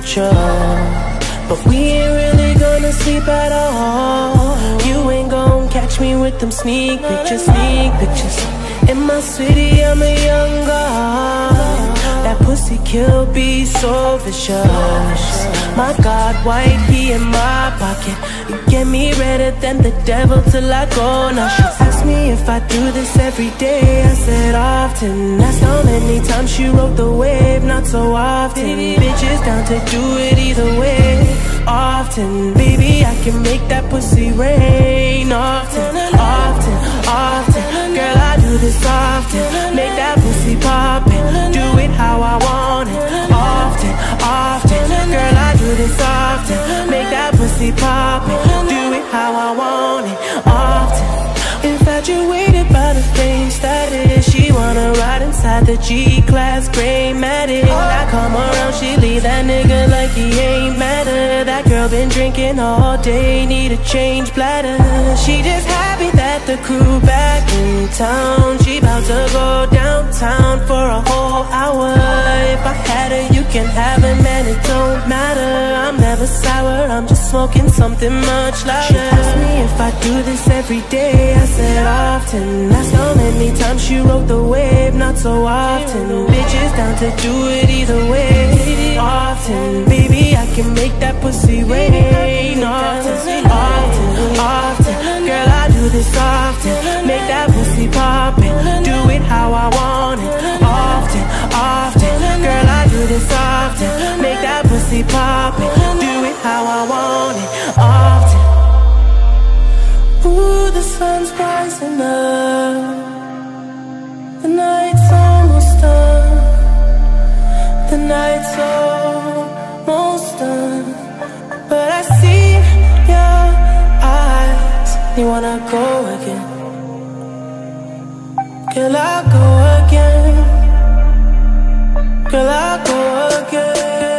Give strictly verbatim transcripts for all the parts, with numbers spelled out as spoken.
temperature, but we ain't really gonna sleep at all. You ain't gon' catch me with them sneak pictures, sneak pictures. In my city, I'm a young god. That pussy kill be so vicious. My God, white, he in my pocket. You get me redder than the devil till I go. Now she asked me if I do this every day. I said often. That's how many times she rode the wave. Not so often. Bitches down to do it either way. Often, baby, I can make that pussy rain. Often, often, often. Girl, I do this often. Make that pussy poppin'. Do it how I want it. Often, often. Girl, I do this often. Make that pussy poppin'. Do it how I want it. Often. Infatuated by the fame status. She wanna ride inside the G-Class gray Matic. I come around, she leave that nigga like he ain't matter. That girl been drinking all day, need a change bladder. She just happy that the crew back in town. She bout to go downtown for a whole hour. If I had her, you can have her, man, it don't matter. I'm never sour, I'm just smoking something much louder. She asked me if I do this every day. I said often. That's how many times she rode the wave. Not so often. Bitches down to do it either way. Often, baby, I can make that pussy rain. Often, often, often. Girl, I do this often. Make that pussy poppin'. Do it how I want it. Often, often. Girl, I do this often. Make that pussy poppin'. Do it how I want it. Often. Ooh, the sun's rising up. The night's almost done. The night's almost done. But I see your eyes. You wanna go again? Girl, I'll go again. Girl, I'll go again.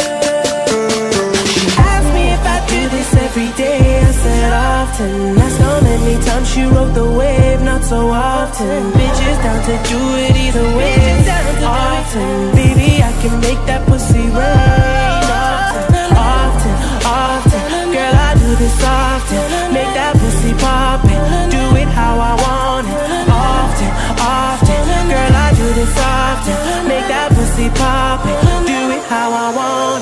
She asked me if I do this every day. I said often. That's how many times she rode the wave. Not so often. Bitches down to do it either way. Often, baby, I can make that pussy rain. Often, often, often. Girl, I do this often. Make that pussy poppin'. Do it how I want it. Often, often. Girl, I do this often. Make that pussy poppin'. Do it how I want it.